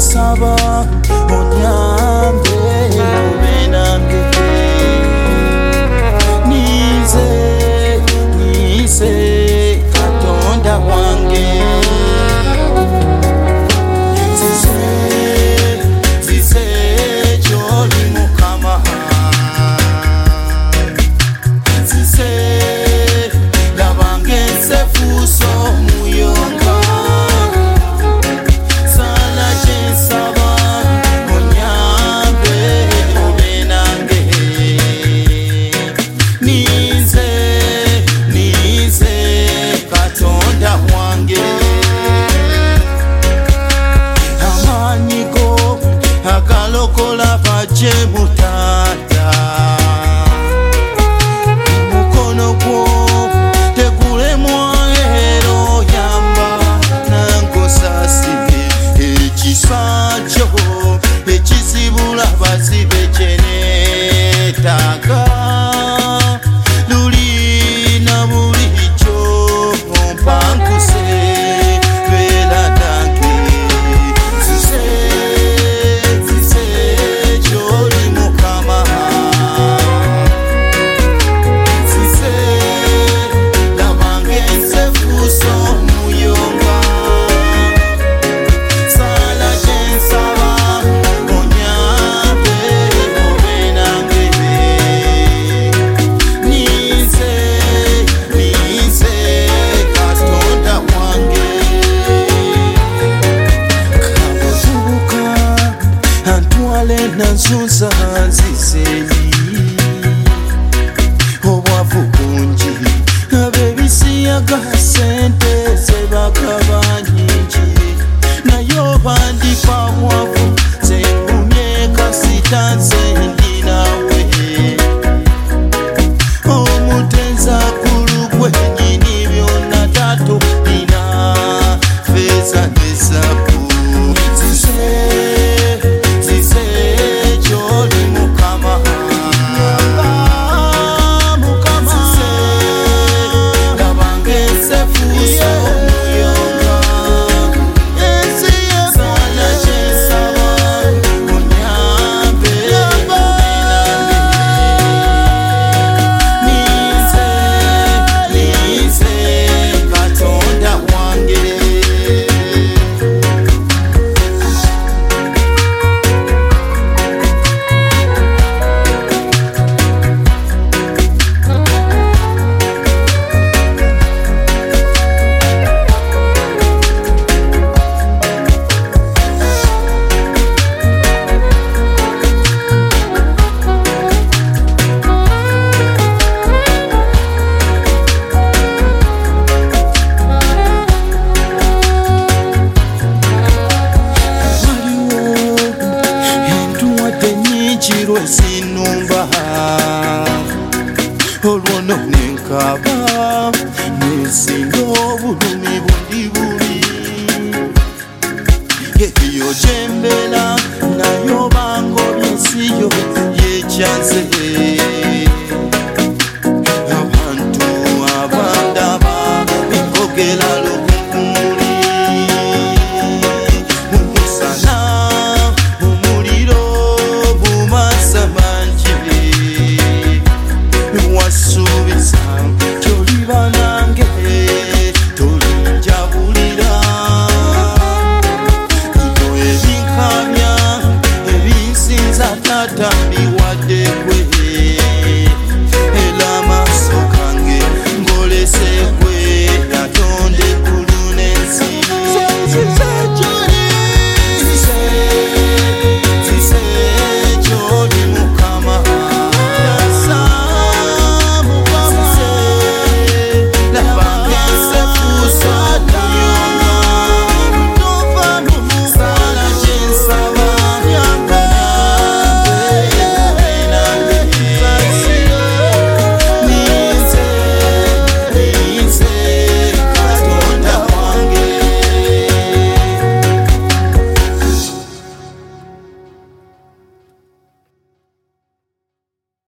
nsaba onyambe obe nange nize Katonda wange zize gy'oli Mukama zize laba ng'ensefuusa omuyonga sala gye nsaba onyambe obe nange nize Katonda wange amaanyi go agalokola bajje mutata mukono gwo tegulemwa era oyamba nangosasire ekisa kyo ekizibula bazibe kye neetaaga lulina bulijjo ompankuse beera nange zize gy'oli Mukama zize laba ng'ensefuusa omuyonga sala gye nsaba onyambe obe nange nize Katonda wange kabavubuka antwale nansunza nzizeyi obwavu bungi ab'ebisiyaga sente zebagaba nyingi naye obandipa bwavu zengumye kasita nze ndi nawe omutenza kulu gwennyini byonna tatulina feeza ne zaabu zize gy'oli Mukama zize laba ng'ensefuusa omuyonga sala gye nsaba onyambe obe nange nize Katonda wange lwezinumba olwo nno nenkaba nezinda obulumi bundi buli eyo gyembeera nayo bango byesiyo yekyanze